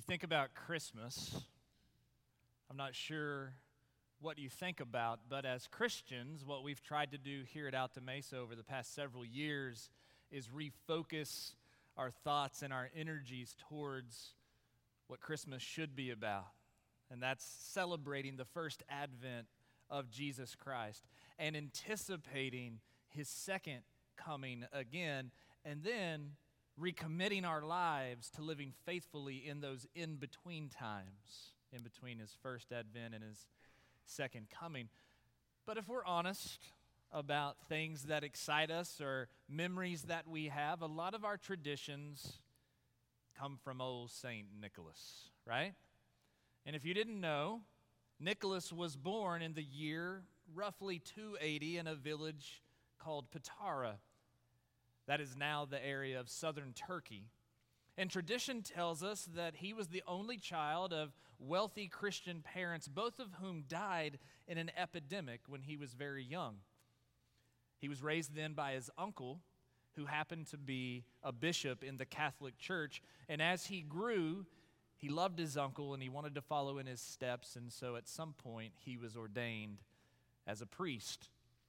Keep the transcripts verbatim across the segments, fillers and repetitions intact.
You think about Christmas, I'm not sure what you think about, but as Christians, what we've tried to do here at Alta Mesa over the past several years is refocus our thoughts and our energies towards what Christmas should be about, and that's celebrating the first advent of Jesus Christ and anticipating his second coming again, and then recommitting our lives to living faithfully in those in-between times, in between his first advent and his second coming. But if we're honest about things that excite us or memories that we have, a lot of our traditions come from old Saint Nicholas, right? And if you didn't know, Nicholas was born in the year roughly two eighty in a village called Patara. That is now the area of southern Turkey. And tradition tells us that he was the only child of wealthy Christian parents, both of whom died in an epidemic when he was very young. He was raised then by his uncle, who happened to be a bishop in the Catholic Church. And as he grew, he loved his uncle and he wanted to follow in his steps. And so at some point, he was ordained as a priest.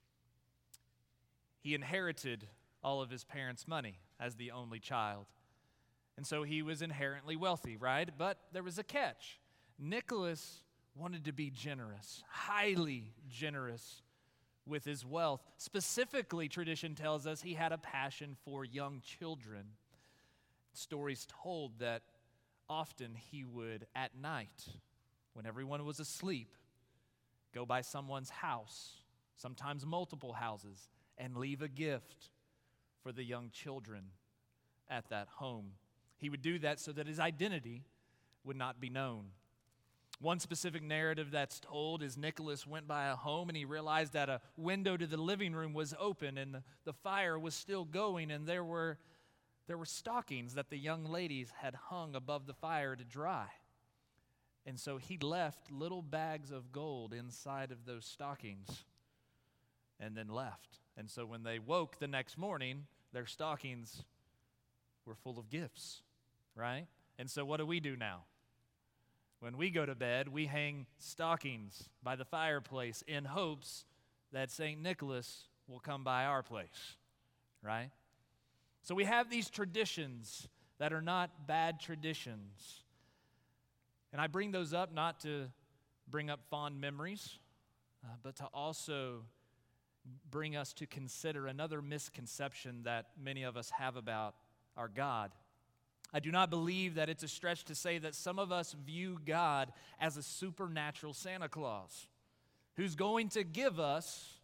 He inherited all of his parents' money as the only child. And so he was inherently wealthy, right? But there was a catch. Nicholas wanted to be generous, highly generous with his wealth. Specifically, tradition tells us he had a passion for young children. Stories told that often he would, at night, when everyone was asleep, go by someone's house, sometimes multiple houses, and leave a gift for the young children at that home. He would do that so that his identity would not be known. One specific narrative that's told is Nicholas went by a home and he realized that a window to the living room was open and the, the fire was still going, and there were, there were stockings that the young ladies had hung above the fire to dry. And so he left little bags of gold inside of those stockings and then left. And so when they woke the next morning, their stockings were full of gifts, right? And so what do we do now? When we go to bed, we hang stockings by the fireplace in hopes that Saint Nicholas will come by our place, right? So we have these traditions that are not bad traditions. And I bring those up not to bring up fond memories, uh, but to also bring us to consider another misconception that many of us have about our God. I do not believe that it's a stretch to say that some of us view God as a supernatural Santa Claus who's going to give us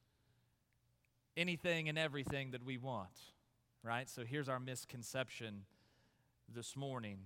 anything and everything that we want, right? So here's our misconception this morning.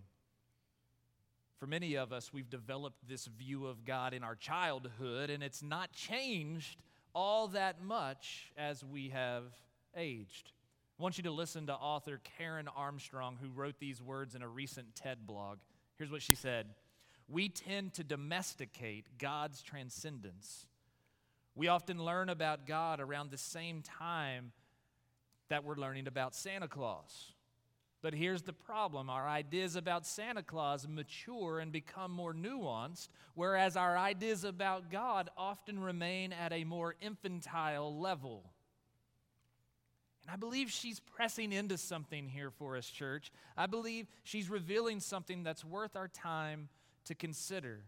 For many of us, we've developed this view of God in our childhood, and it's not changed all that much as we have aged. I want you to listen to author Karen Armstrong, who wrote these words in a recent TED blog. Here's what she said: "We tend to domesticate God's transcendence. We often learn about God around the same time that we're learning about Santa Claus. But here's the problem. Our ideas about Santa Claus mature and become more nuanced, whereas our ideas about God often remain at a more infantile level." And I believe she's pressing into something here for us, church. I believe she's revealing something that's worth our time to consider.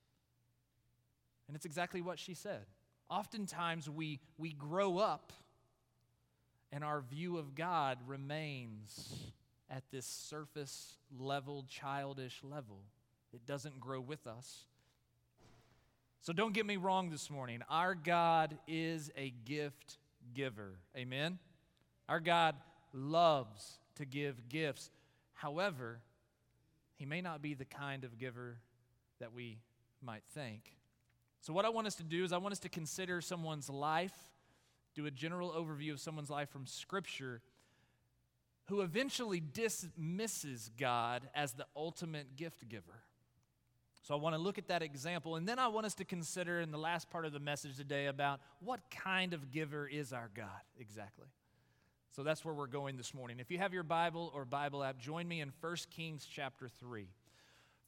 And it's exactly what she said. Oftentimes we, we grow up and our view of God remains at this surface level, childish level. It doesn't grow with us. So don't get me wrong this morning. Our God is a gift giver. Amen? Our God loves to give gifts. However, he may not be the kind of giver that we might think. So what I want us to do is I want us to consider someone's life, do a general overview of someone's life from Scripture, who eventually dismisses God as the ultimate gift giver. So I want to look at that example, and then I want us to consider in the last part of the message today about what kind of giver is our God exactly. So that's where we're going this morning. If you have your Bible or Bible app, join me in First Kings chapter three.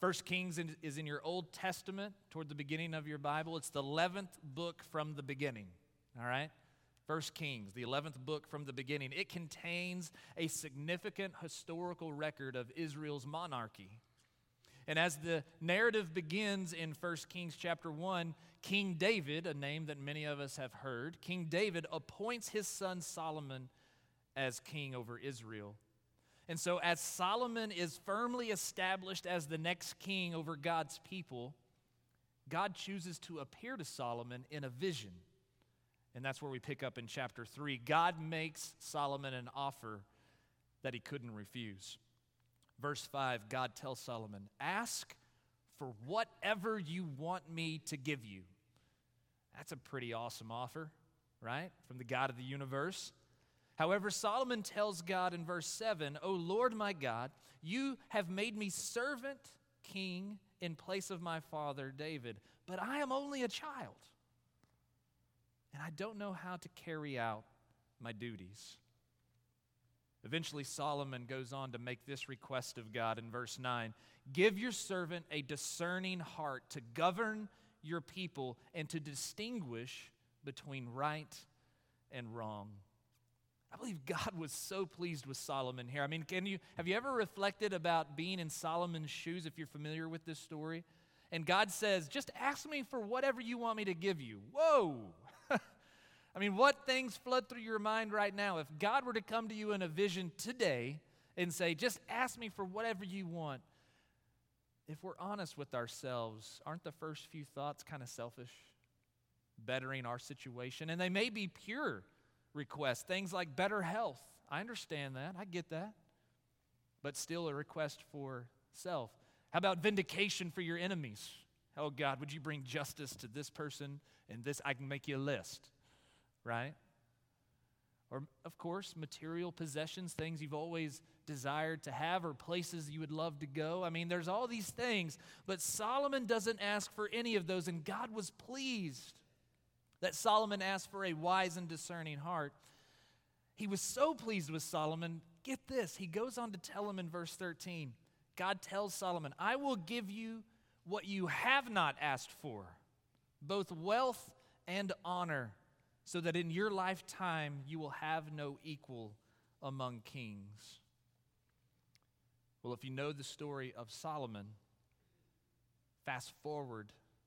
First Kings is in your Old Testament toward the beginning of your Bible. It's the eleventh book from the beginning, all right? First Kings, the eleventh book from the beginning. It contains a significant historical record of Israel's monarchy. And as the narrative begins in First Kings chapter one, King David, a name that many of us have heard, King David appoints his son Solomon as king over Israel. And so as Solomon is firmly established as the next king over God's people, God chooses to appear to Solomon in a vision. And that's where we pick up in chapter three. God makes Solomon an offer that he couldn't refuse. Verse five, God tells Solomon, ask for whatever you want me to give you. That's a pretty awesome offer, right? From the God of the universe. However, Solomon tells God in verse seven, O Lord my God, you have made me servant king in place of my father David, but I am only a child, and I don't know how to carry out my duties. Eventually, Solomon goes on to make this request of God in verse nine, give your servant a discerning heart to govern your people and to distinguish between right and wrong. I believe God was so pleased with Solomon here. I mean, can you have you ever reflected about being in Solomon's shoes if you're familiar with this story? And God says, just ask me for whatever you want me to give you. Whoa! I mean, what things flood through your mind right now? If God were to come to you in a vision today and say, just ask me for whatever you want, if we're honest with ourselves, aren't the first few thoughts kind of selfish? Bettering our situation. And they may be pure requests, things like better health. I understand that. I get that. But still a request for self. How about vindication for your enemies? Oh, God, would you bring justice to this person and this? I can make you a list, right? Or, of course, material possessions, things you've always desired to have or places you would love to go. I mean, there's all these things, but Solomon doesn't ask for any of those, and God was pleased that Solomon asked for a wise and discerning heart. He was so pleased with Solomon. Get this, he goes on to tell him in verse thirteen, God tells Solomon, I will give you what you have not asked for, both wealth and honor, so that in your lifetime you will have no equal among kings. Well, if you know the story of Solomon, fast forward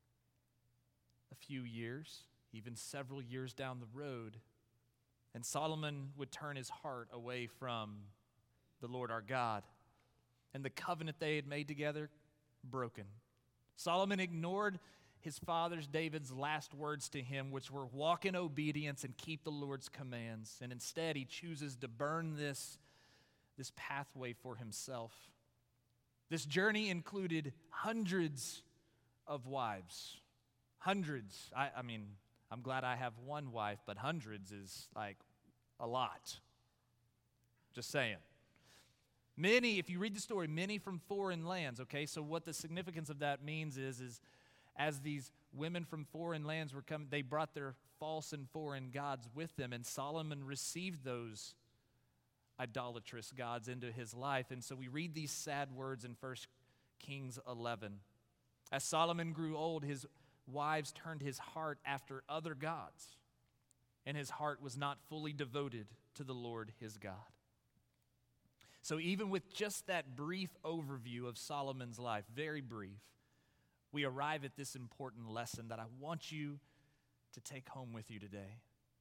a few years, even several years down the road, and Solomon would turn his heart away from the Lord our God. And the covenant they had made together, broken. Solomon ignored his father's David's last words to him, which were walk in obedience and keep the Lord's commands. And instead, he chooses to burn this, this pathway for himself. This journey included hundreds of wives. Hundreds. I, I mean, I'm glad I have one wife, but hundreds is like a lot. Just saying. Many, if you read the story, many from foreign lands, okay? So what the significance of that means is, is as these women from foreign lands were coming, they brought their false and foreign gods with them, and Solomon received those idolatrous gods into his life. And so we read these sad words in First Kings eleven. As Solomon grew old, his wives turned his heart after other gods, and his heart was not fully devoted to the Lord his God. So even with just that brief overview of Solomon's life, very brief, we arrive at this important lesson that I want you to take home with you today.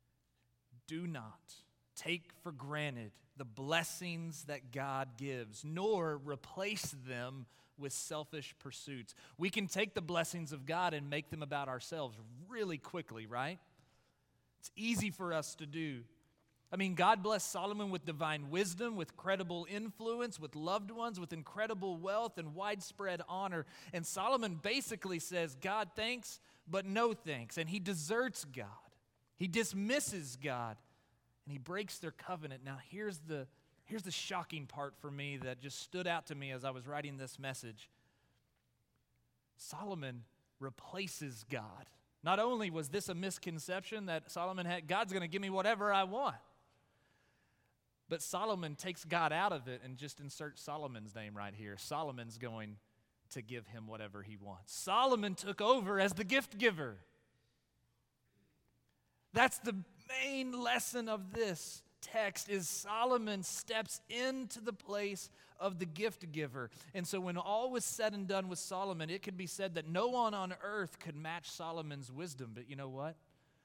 Do not take for granted the blessings that God gives, nor replace them with selfish pursuits. We can take the blessings of God and make them about ourselves really quickly, right? It's easy for us to do. I mean, God blessed Solomon with divine wisdom, with credible influence, with loved ones, with incredible wealth and widespread honor. And Solomon basically says, God thanks, but no thanks. And he deserts God. He dismisses God. And he breaks their covenant. Now, here's the, here's the shocking part for me that just stood out to me as I was writing this message. Solomon replaces God. Not only was this a misconception that Solomon had, God's going to give me whatever I want. But Solomon takes God out of it and just inserts Solomon's name right here. Solomon's going, to give him whatever he wants. Solomon took over as the gift giver. That's the main lesson of this text, is Solomon steps into the place of the gift giver. And so when all was said and done with Solomon, it could be said that no one on earth could match Solomon's wisdom. But you know what?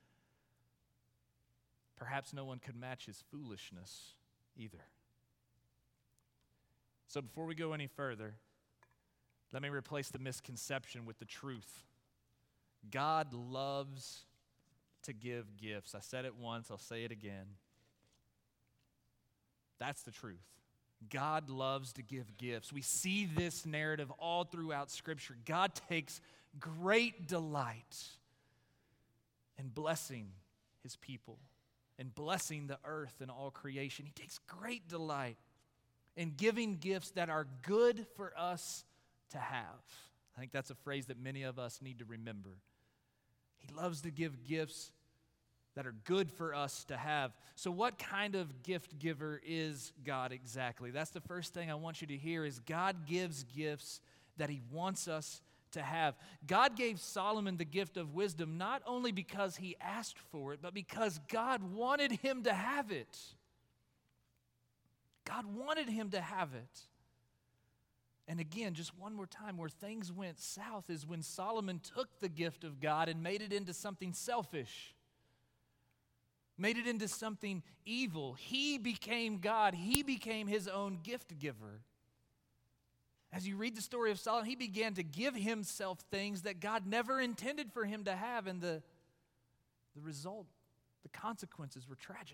Perhaps no one could match his foolishness either. So before we go any further, let me replace the misconception with the truth. God loves to give gifts. I said it once, I'll say it again. That's the truth. God loves to give gifts. We see this narrative all throughout Scripture. God takes great delight in blessing his people and blessing the earth and all creation. He takes great delight in giving gifts that are good for us to have. I think that's a phrase that many of us need to remember. He loves to give gifts that are good for us to have. So what kind of gift giver is God exactly? That's the first thing I want you to hear, is God gives gifts that he wants us to have. God gave Solomon the gift of wisdom not only because he asked for it, but because God wanted him to have it. God wanted him to have it. And again, just one more time, where things went south is when Solomon took the gift of God and made it into something selfish, made it into something evil. He became God. He became his own gift giver. As you read the story of Solomon, he began to give himself things that God never intended for him to have, and the, the result, the consequences were tragic.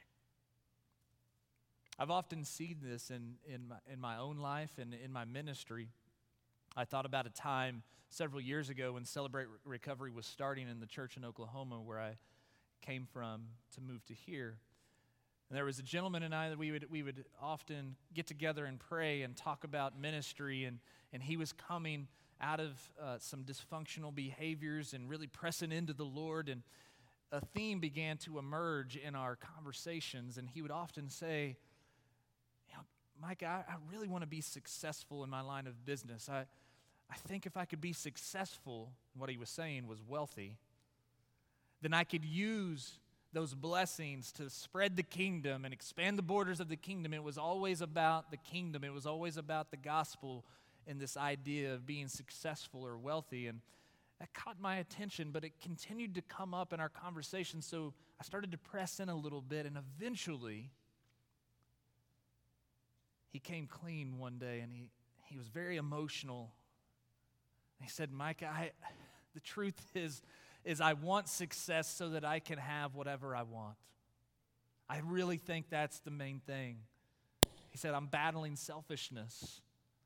I've often seen this in, in, my, in my own life and in my ministry. I thought about a time several years ago when Celebrate Recovery was starting in the church in Oklahoma where I came from to move to here. And there was a gentleman and I that we would we would often get together and pray and talk about ministry, and, and he was coming out of uh, some dysfunctional behaviors and really pressing into the Lord, and a theme began to emerge in our conversations, and he would often say, you know, Mike, I, I really want to be successful in my line of business. I, I think if I could be successful, what he was saying was wealthy, then I could use those blessings to spread the kingdom and expand the borders of the kingdom. It was always about the kingdom. It was always about the gospel and this idea of being successful or wealthy. And that caught my attention, but it continued to come up in our conversation. So I started to press in a little bit, and eventually he came clean one day, and he, he was very emotional. He said, Mike, I, the truth is, is I want success so that I can have whatever I want. I really think that's the main thing. He said, I'm battling selfishness.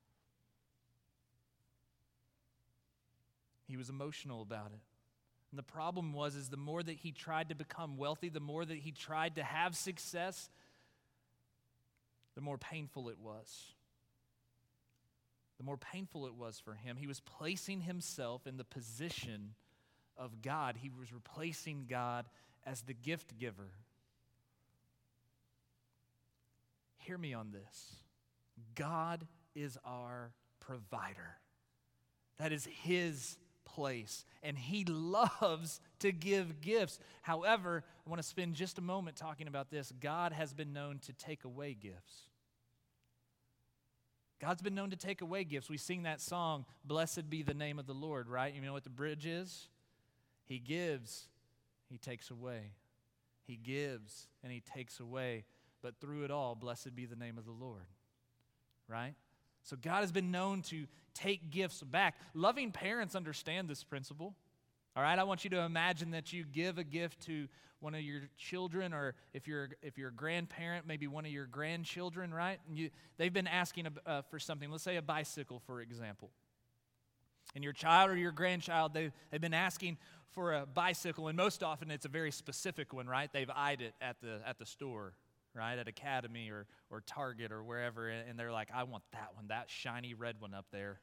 He was emotional about it. And the problem was, is the more that he tried to become wealthy, the more that he tried to have success, the more painful it was. The more painful it was for him. He was placing himself in the position of God. He was replacing God as the gift giver. Hear me on this. God is our provider. That is his place, and he loves to give gifts. However, I want to spend just a moment talking about this. God has been known to take away gifts. God's been known to take away gifts. We sing that song, Blessed Be the Name of the Lord, right? You know what the bridge is? He gives, he takes away. He gives, and he takes away. But through it all, blessed be the name of the Lord, right? So God has been known to take gifts back. Loving parents understand this principle, all right? I want you to imagine that you give a gift to one of your children, or if you're if you're a grandparent, maybe one of your grandchildren, right? And you, they've been asking uh, for something. Let's say a bicycle, for example. And your child or your grandchild, they've, they've been asking for a bicycle, and most often it's a very specific one, right? They've eyed it at the at the store, right? At Academy or or Target or wherever, and they're like, I want that one, that shiny red one up there,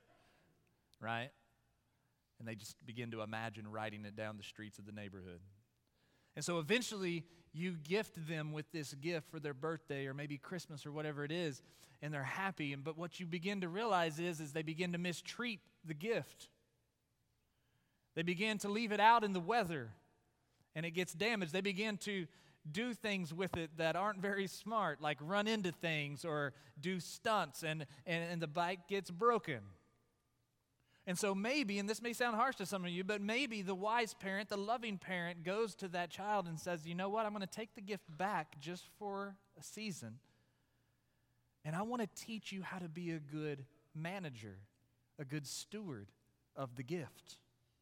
right? And they just begin to imagine riding it down the streets of the neighborhood. And so eventually you gift them with this gift for their birthday or maybe Christmas or whatever it is, and they're happy. And but what you begin to realize is, is they begin to mistreat the gift. They begin to leave it out in the weather, and it gets damaged. They begin to do things with it that aren't very smart, like run into things or do stunts, and, and, and the bike gets broken. And so maybe, and this may sound harsh to some of you, but maybe the wise parent, the loving parent, goes to that child and says, you know what, I'm going to take the gift back just for a season, and I want to teach you how to be a good manager, a good steward of the gift.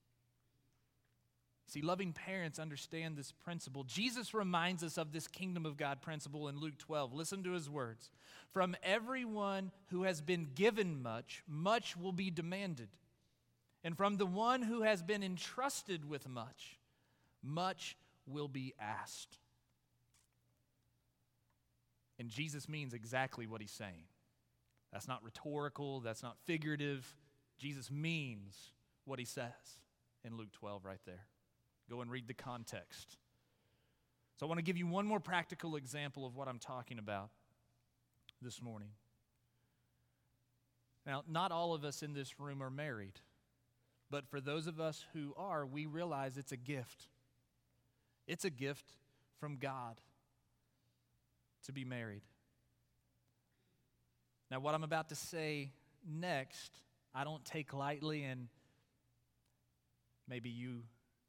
See, loving parents understand this principle. Jesus reminds us of this kingdom of God principle in Luke twelve. Listen to his words. From everyone who has been given much, much will be demanded. And from the one who has been entrusted with much, much will be asked. And Jesus means exactly what he's saying. That's not rhetorical. That's not figurative. Jesus means what he says in Luke twelve right there. Go and read the context. So I want to give you one more practical example of what I'm talking about this morning. Now, not all of us in this room are married, but for those of us who are, we realize it's a gift. It's a gift from God to be married. Now, what I'm about to say next, I don't take lightly, and maybe you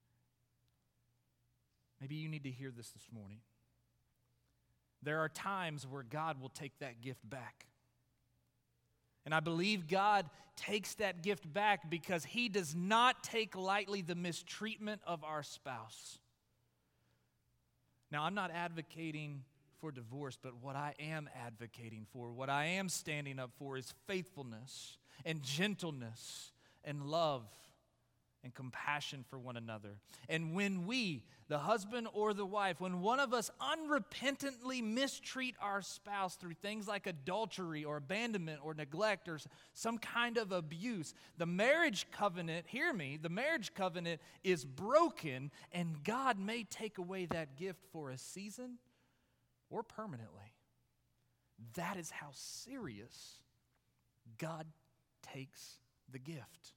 Maybe you need to hear this this morning. There are times where God will take that gift back. And I believe God takes that gift back because he does not take lightly the mistreatment of our spouse. Now, I'm not advocating for divorce, but what I am advocating for, what I am standing up for is faithfulness and gentleness and love and compassion for one another. And when we, the husband or the wife, when one of us unrepentantly mistreat our spouse through things like adultery or abandonment or neglect or some kind of abuse, the marriage covenant, hear me, the marriage covenant is broken, and God may take away that gift for a season or permanently. That is how serious God takes the gift.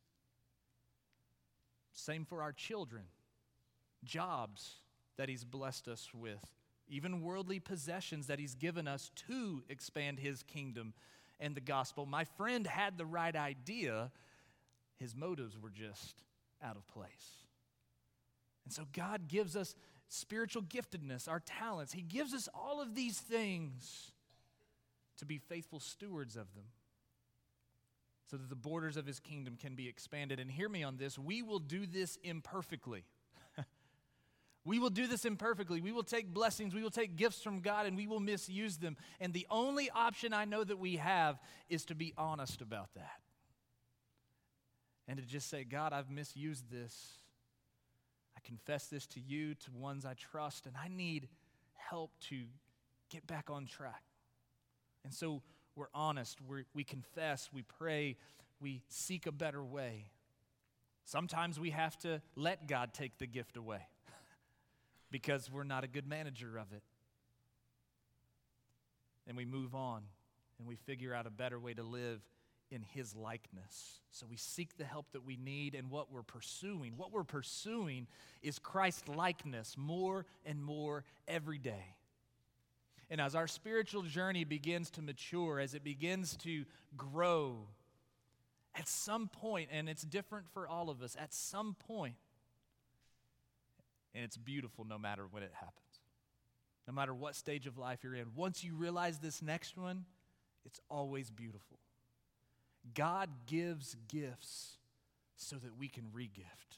Same for our children, jobs that he's blessed us with, even worldly possessions that he's given us to expand his kingdom and the gospel. My friend had the right idea. His motives were just out of place. And so God gives us spiritual giftedness, our talents. He gives us all of these things to be faithful stewards of them, so that the borders of his kingdom can be expanded. And hear me on this, we will do this imperfectly. We will do this imperfectly. We will take blessings, we will take gifts from God, and we will misuse them. And the only option I know that we have is to be honest about that. And to just say, God, I've misused this. I confess this to you, to ones I trust, and I need help to get back on track. And so we're honest, we're, we confess, we pray, we seek a better way. Sometimes we have to let God take the gift away because we're not a good manager of it. And we move on and we figure out a better way to live in his likeness. So we seek the help that we need, and what we're pursuing, what we're pursuing is Christ likeness more and more every day. And as our spiritual journey begins to mature, as it begins to grow, at some point, and it's different for all of us, at some point, and it's beautiful no matter when it happens, no matter what stage of life you're in, once you realize this next one, it's always beautiful. God gives gifts so that we can regift.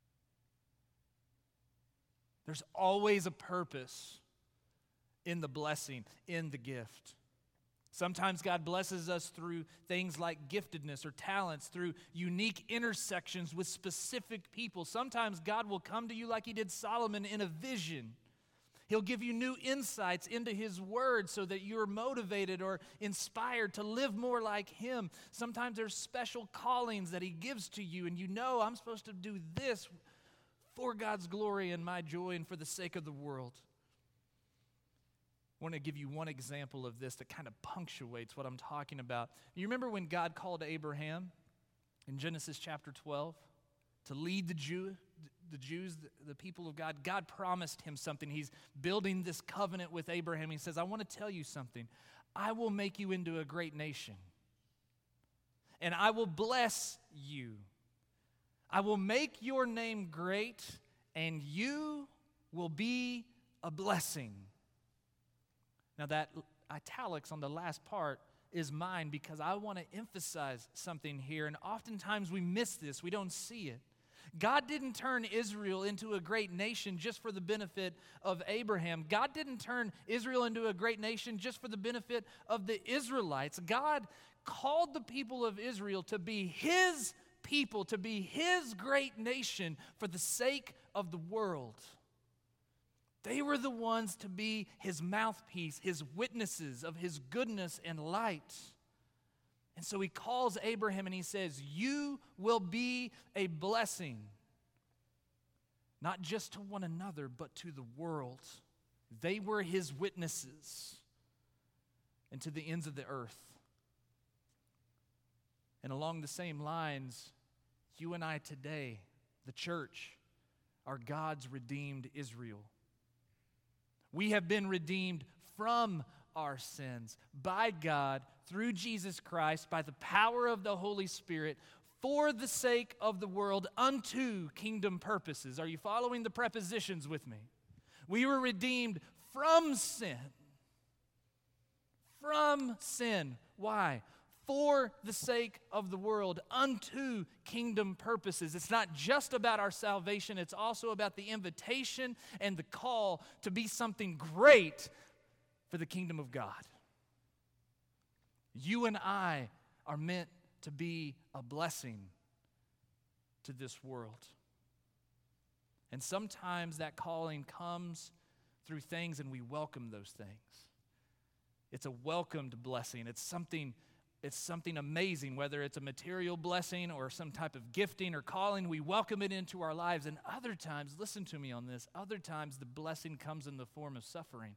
There's always a purpose in the blessing, in the gift. Sometimes God blesses us through things like giftedness or talents, through unique intersections with specific people. Sometimes God will come to you like he did Solomon in a vision. He'll give you new insights into his word so that you're motivated or inspired to live more like him. Sometimes there's special callings that he gives to you, and you know, I'm supposed to do this for God's glory and my joy and for the sake of the world. I want to give you one example of this that kind of punctuates what I'm talking about. You remember when God called Abraham in Genesis chapter twelve to lead the Jew, the Jews, the people of God? God promised him something. He's building this covenant with Abraham. He says, I want to tell you something. I will make you into a great nation, and I will bless you. I will make your name great, and you will be a blessing. Now that italics on the last part is mine because I want to emphasize something here, and oftentimes we miss this. We don't see it. God didn't turn Israel into a great nation just for the benefit of Abraham. God didn't turn Israel into a great nation just for the benefit of the Israelites. God called the people of Israel to be His people, to be His great nation for the sake of the world. They were the ones to be His mouthpiece, His witnesses of His goodness and light. And so He calls Abraham and He says, you will be a blessing, not just to one another, but to the world. They were His witnesses and to the ends of the earth. And along the same lines, you and I today, the church, are God's redeemed Israel. We have been redeemed from our sins by God through Jesus Christ, by the power of the Holy Spirit, for the sake of the world, unto kingdom purposes. Are you following the prepositions with me? We were redeemed from sin. From sin. Why? For the sake of the world, unto kingdom purposes. It's not just about our salvation, it's also about the invitation and the call to be something great for the kingdom of God. You and I are meant to be a blessing to this world. And sometimes that calling comes through things, and we welcome those things. It's a welcomed blessing. It's something It's something amazing, whether it's a material blessing or some type of gifting or calling. We welcome it into our lives. And other times, listen to me on this, other times the blessing comes in the form of suffering.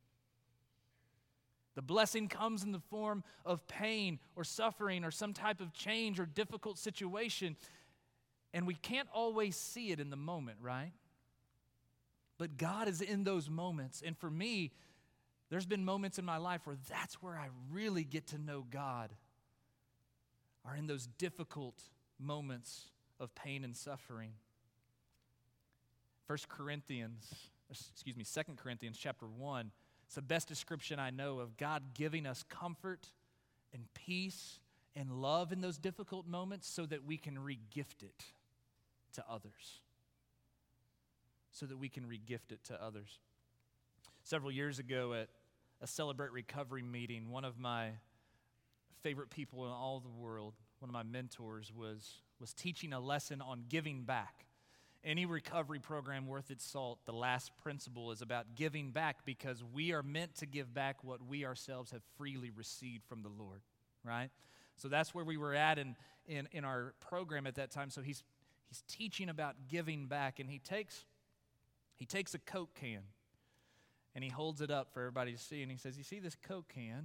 The blessing comes in the form of pain or suffering or some type of change or difficult situation. And we can't always see it in the moment, right? But God is in those moments. And for me, there's been moments in my life where that's where I really get to know God, are in those difficult moments of pain and suffering. First Corinthians, excuse me, Second Corinthians chapter one, it's the best description I know of God giving us comfort and peace and love in those difficult moments so that we can re-gift it to others. So that we can re-gift it to others. Several years ago at a Celebrate Recovery meeting, one of my favorite people in all the world, one of my mentors, was, was teaching a lesson on giving back. Any recovery program worth its salt, the last principle is about giving back because we are meant to give back what we ourselves have freely received from the Lord, right? So that's where we were at in, in, in our program at that time. So he's, he's teaching about giving back, and he takes, he takes a Coke can, and he holds it up for everybody to see, and he says, you see this Coke can?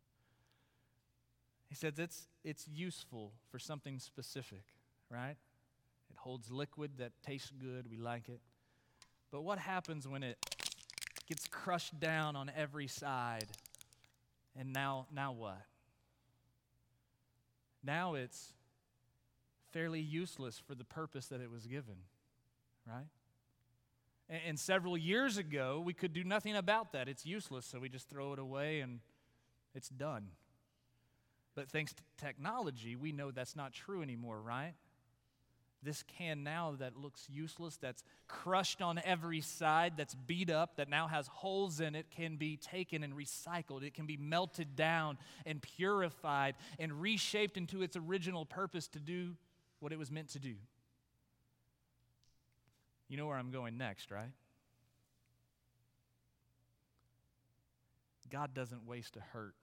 He says it's, it's useful for something specific, right? It holds liquid that tastes good, we like it. But what happens when it gets crushed down on every side? And now, now what? Now it's fairly useless for the purpose that it was given, right? And several years ago, we could do nothing about that. It's useless, so we just throw it away and it's done. But thanks to technology, we know that's not true anymore, right? This can now that looks useless, that's crushed on every side, that's beat up, that now has holes in it, can be taken and recycled. It can be melted down and purified and reshaped into its original purpose to do what it was meant to do. You know where I'm going next, right? God doesn't waste a hurt.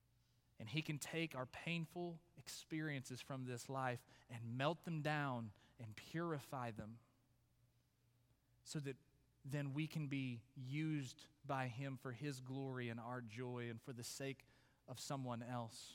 And He can take our painful experiences from this life and melt them down and purify them so that then we can be used by Him for His glory and our joy and for the sake of someone else.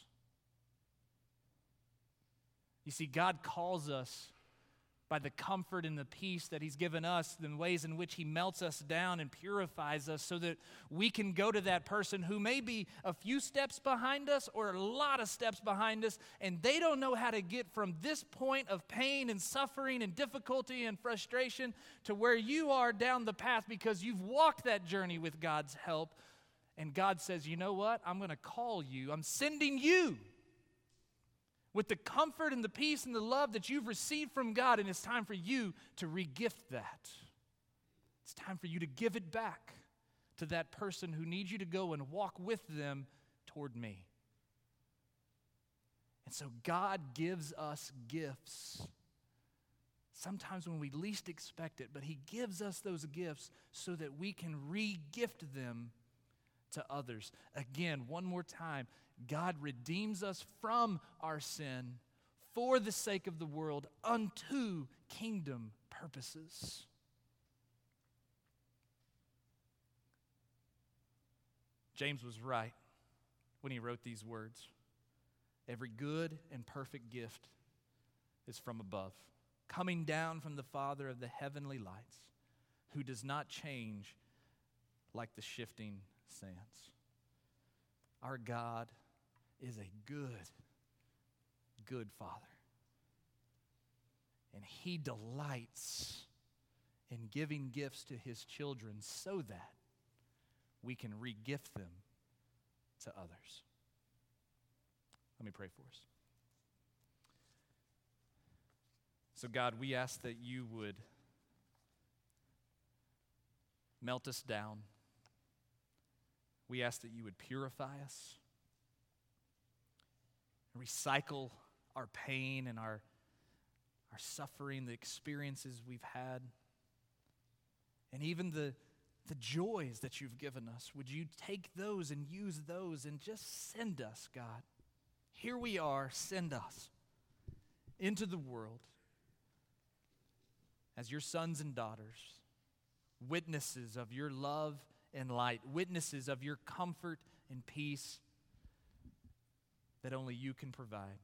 You see, God calls us by the comfort and the peace that He's given us, the ways in which He melts us down and purifies us so that we can go to that person who may be a few steps behind us or a lot of steps behind us, and they don't know how to get from this point of pain and suffering and difficulty and frustration to where you are down the path because you've walked that journey with God's help. And God says, you know what? I'm going to call you. I'm sending you with the comfort and the peace and the love that you've received from God, and it's time for you to regift that. It's time for you to give it back to that person who needs you to go and walk with them toward me. And so God gives us gifts, sometimes when we least expect it, but He gives us those gifts so that we can re-gift them to others. Again, one more time, God redeems us from our sin for the sake of the world unto kingdom purposes. James was right when he wrote these words. Every good and perfect gift is from above, coming down from the Father of the heavenly lights, who does not change like the shifting sands. Our God is a good, good Father. And He delights in giving gifts to His children so that we can re-gift them to others. Let me pray for us. So God, we ask that you would melt us down. We ask that you would purify us, recycle our pain and our, our suffering, the experiences we've had, and even the, the joys that you've given us. Would you take those and use those and just send us, God? Here we are, send us into the world as your sons and daughters, witnesses of your love and light, witnesses of your comfort and peace that only you can provide.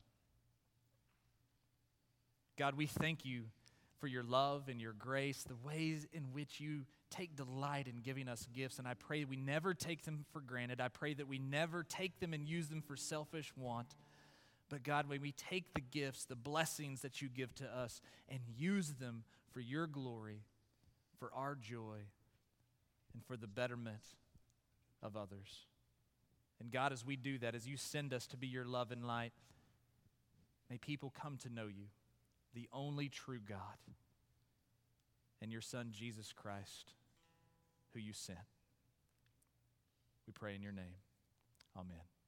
God, we thank you for your love and your grace, the ways in which you take delight in giving us gifts, and I pray we never take them for granted. I pray that we never take them and use them for selfish want. But God, when we take the gifts, the blessings that you give to us, and use them for your glory, for our joy, and for the betterment of others. And God, as we do that, as you send us to be your love and light, may people come to know you, the only true God, and your Son, Jesus Christ, who you sent. We pray in your name. Amen.